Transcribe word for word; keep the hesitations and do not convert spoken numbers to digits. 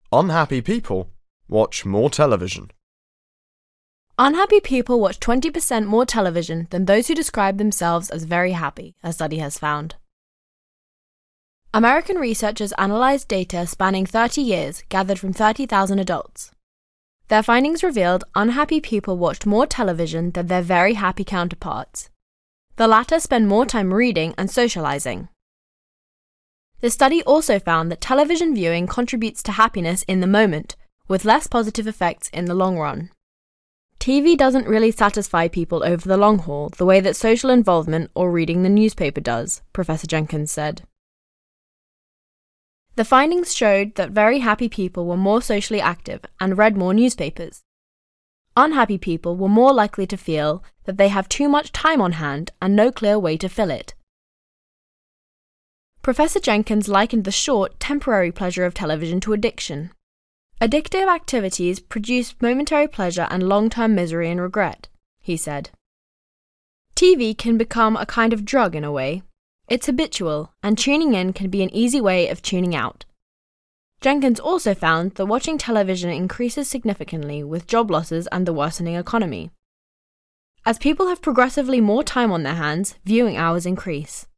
Unhappy people watch more television. Unhappy people watch twenty percent more television than those who describe themselves as very happy, a study has found. American researchers analysed data spanning thirty years gathered from thirty thousand adults. Their findings revealed unhappy people watched more television than their very happy counterparts. The latter spend more time reading and socialising. The study also found that television viewing contributes to happiness in the moment, with less positive effects in the long run. T V doesn't really satisfy people over the long haul the way that social involvement or reading the newspaper does, Professor Jenkins said. The findings showed that very happy people were more socially active and read more newspapers. Unhappy people were more likely to feel that they have too much time on hand and no clear way to fill it. Professor Jenkins likened the short, temporary pleasure of television to addiction. Addictive activities produce momentary pleasure and long-term misery and regret, he said. T V can become a kind of drug in a way. It's habitual, and tuning in can be an easy way of tuning out. Jenkins also found that watching television increases significantly with job losses and the worsening economy. As people have progressively more time on their hands, viewing hours increase.